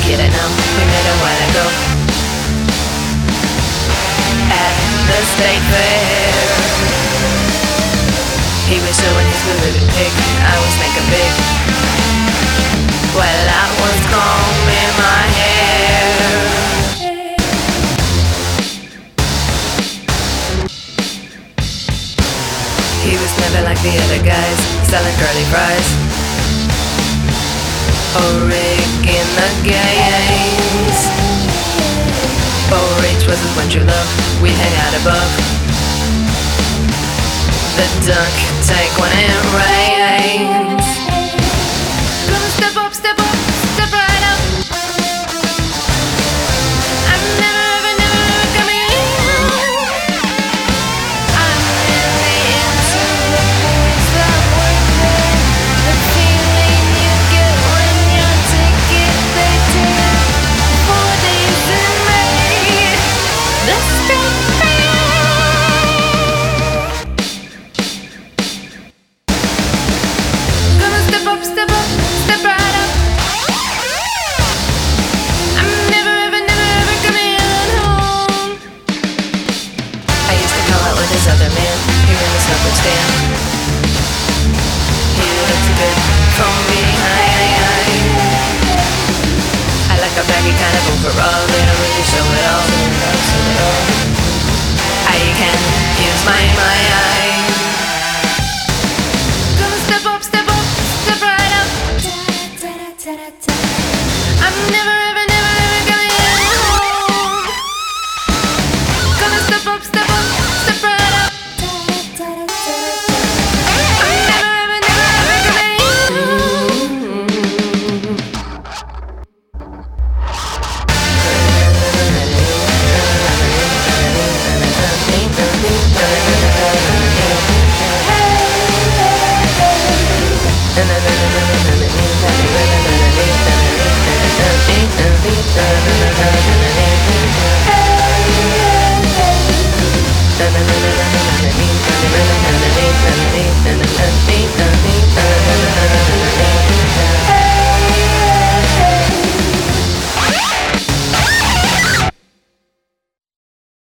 kid I know, we met a while ago at the state fair. He was showing his blue ribbon pic, I was making big while I was combing my hair. He was never like the other guys, selling curly fries or rigging the games. Rage was his one true love, we hang out above the dunk tank when it rains.